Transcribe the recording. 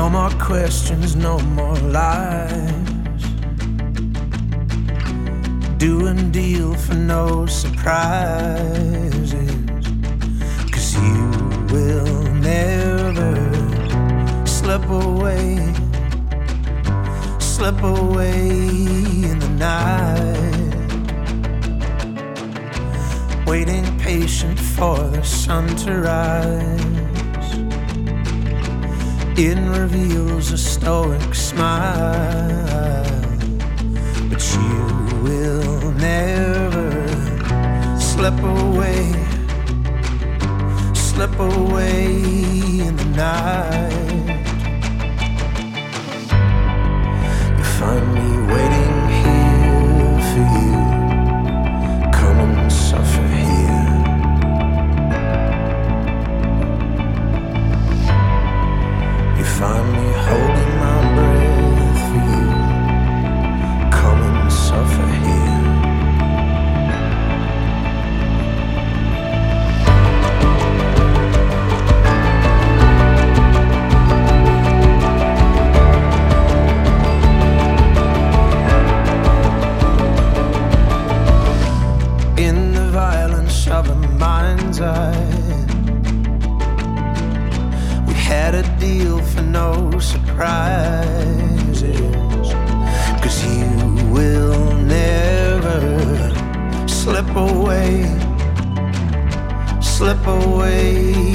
No more questions, no more lies. Do and deal for no surprises. 'Cause you will never slip away in the night, waiting patient for the sun to rise. It reveals a stoic smile, but you will never slip away in the night. You find me waiting here for you. Come and suffer here. You find me holding my breath for you. Come and suffer here. Of a mind's eye, we had a deal for no surprises. 'Cause you will never slip away